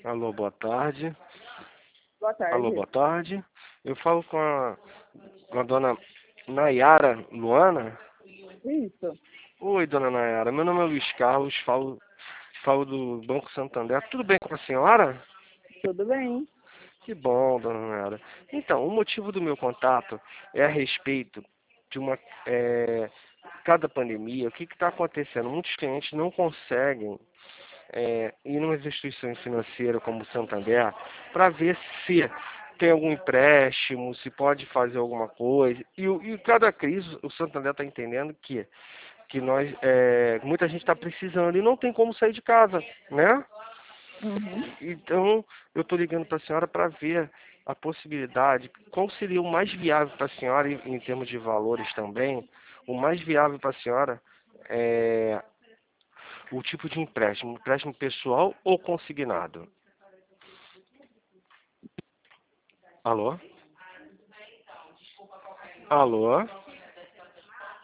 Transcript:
Alô, boa tarde. Boa Alô, tarde. boa tarde. Eu falo com a dona Nayara Luana. Isso. Oi, dona Nayara. Meu nome é Luiz Carlos, falo do Banco Santander. Tudo bem com a senhora? Tudo bem? Que bom, dona Nayara. Então, o motivo do meu contato é a respeito de cada pandemia. O que está acontecendo? Muitos clientes não conseguem ir numa instituição financeira como o Santander para ver se tem algum empréstimo, se pode fazer alguma coisa. E cada crise, o Santander está entendendo que muita gente está precisando e não tem como sair de casa, né? Uhum. Então, eu estou ligando para a senhora para ver a possibilidade, qual seria o mais viável para a senhora, em termos de valores também, o mais viável para a senhora é o tipo de empréstimo pessoal ou consignado? Alô? Alô?